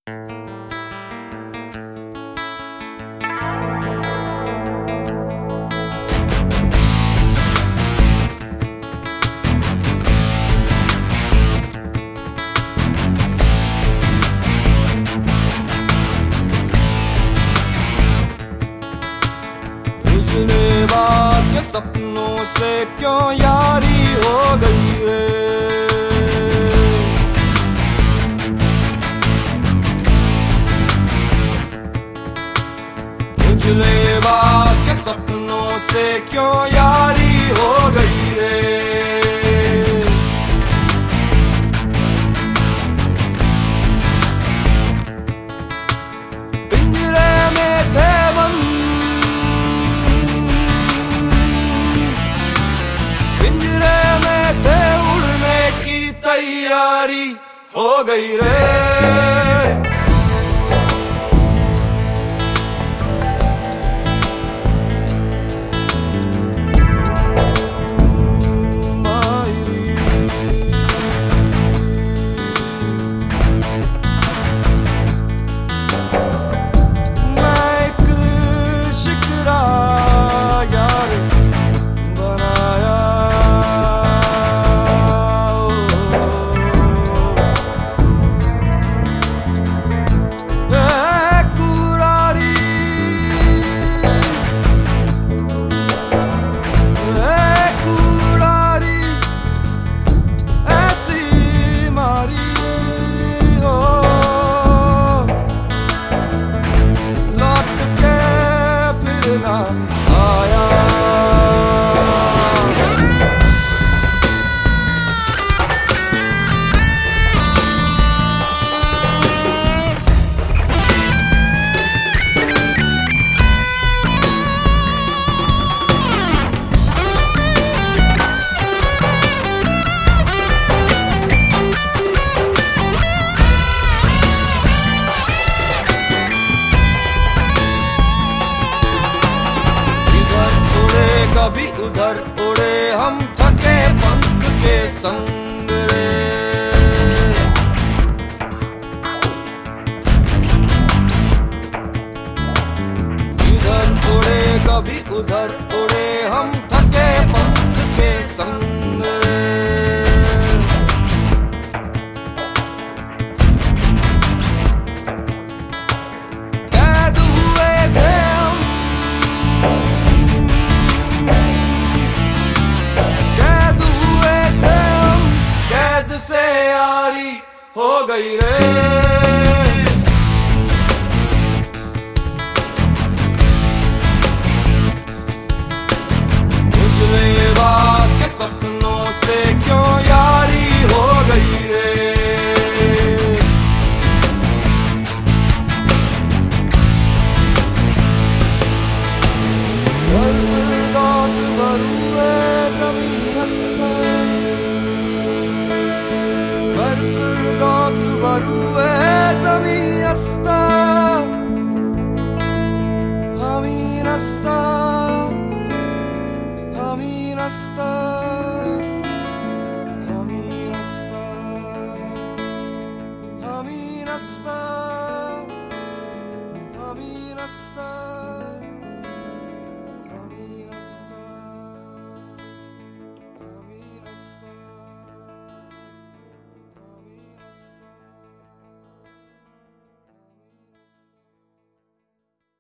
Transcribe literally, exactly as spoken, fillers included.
लिबास के सपनों से क्यों यारी हो गई रे। कुछ लिबास के सपनों से क्यों यारी हो गई रे। पिंजरे में थे बंद, पिंजरे में थे उड़ने की तैयारी हो गई रे। कभी उधर उड़े हम थके पंख के संग रे। इधर उड़े कभी उधर उड़े हम थके पंख के संग रे। कैद हुए थे हम, से यारी हो गई रे। कुछ लिबास के सपनों से क्यों यारी हो गई रे। फिरदौस बरूए ज़मीं अस्तर, फिरदौस बरूए ज़मीं अस्तर, आमीन अस्तर, आमीन अस्तर, आमीन अस्तर, आमीन अस्तर, आमीन अस्तर।